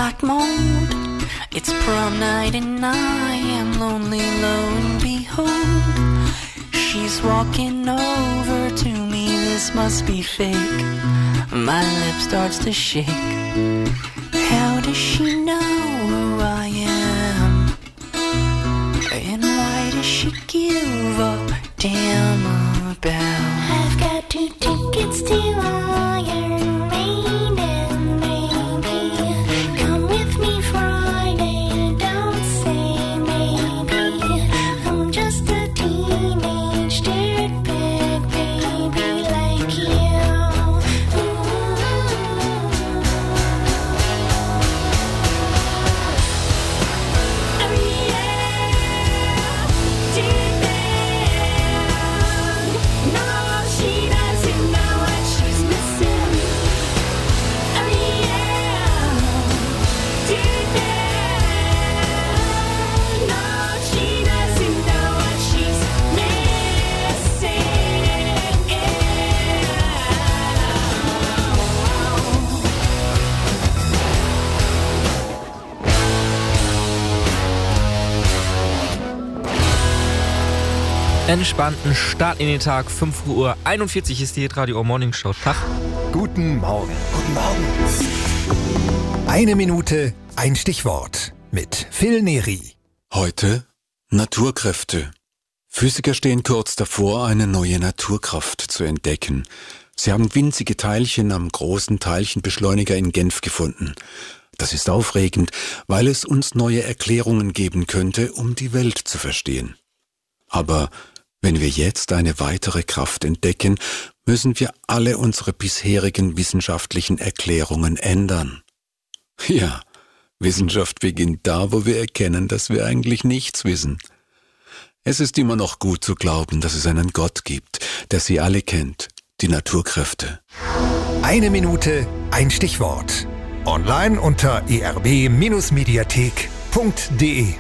flight mode. It's prom night and I am lonely, lo and behold. She's walking over to me, this must be fake. My lip starts to shake. How does she know who I am? And why does she give a damn about? I've got 2 tickets to Iron Maiden, baby. Come with me Friday, don't say maybe. I'm just a teenage dirtbag baby like you. Entspannten Start in den Tag, 5:41 Uhr ist die Hitradio Morning Show. Tag. Guten Morgen. Guten Morgen. 1 Minute, ein Stichwort mit Phil Neri. Heute Naturkräfte. Physiker stehen kurz davor, eine neue Naturkraft zu entdecken. Sie haben winzige Teilchen am großen Teilchenbeschleuniger in Genf gefunden. Das ist aufregend, weil es uns neue Erklärungen geben könnte, um die Welt zu verstehen. Aber wenn wir jetzt eine weitere Kraft entdecken, müssen wir alle unsere bisherigen wissenschaftlichen Erklärungen ändern. Ja, Wissenschaft beginnt da, wo wir erkennen, dass wir eigentlich nichts wissen. Es ist immer noch gut zu glauben, dass es einen Gott gibt, der sie alle kennt, die Naturkräfte. 1 Minute, ein Stichwort. Online unter erb-mediathek.de.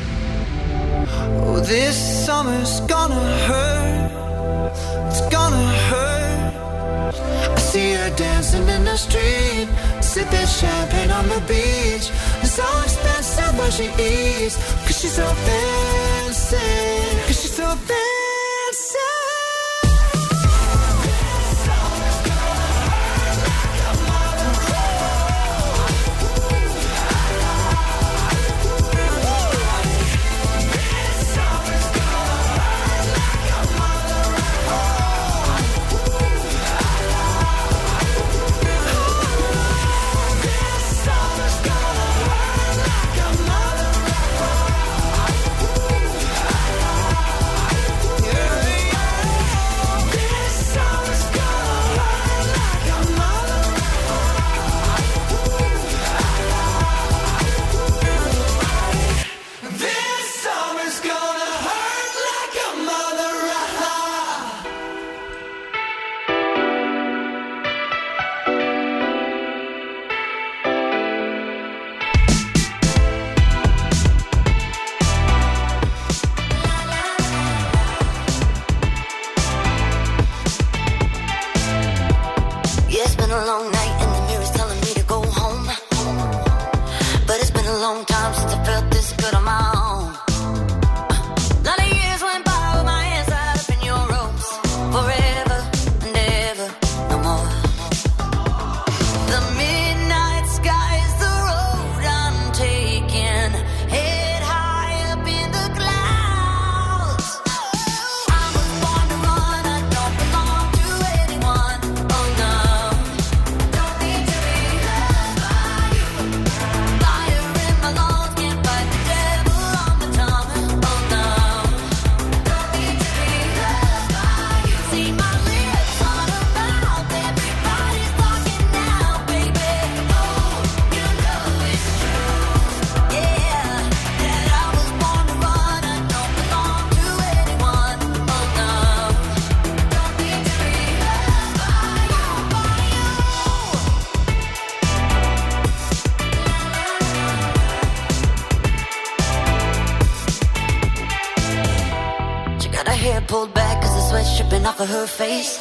This summer's gonna hurt. It's gonna see her dancing in the street, sipping champagne on the beach. It's so expensive what she eats, 'cause she's so fancy, 'cause she's so fancy. Pulled back 'cause the sweat's dripping off of her face.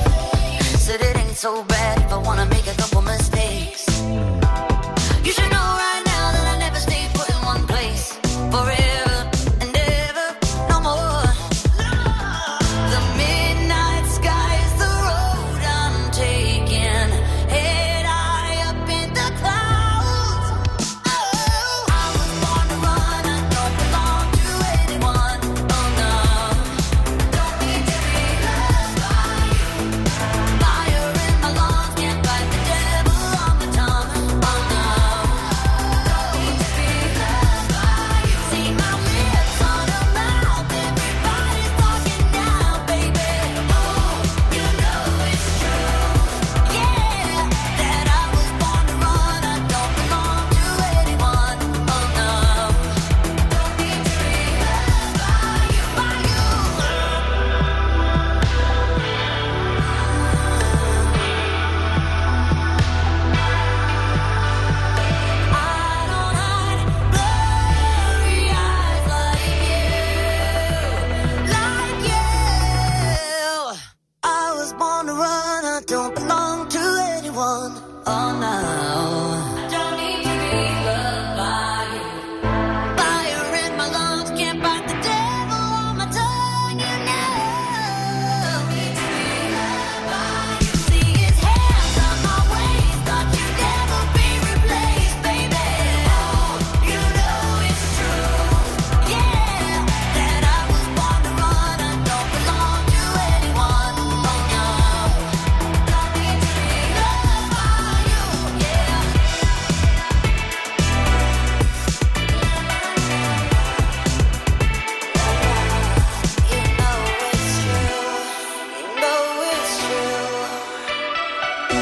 Said it ain't so bad if I wanna make a couple mistakes. You should know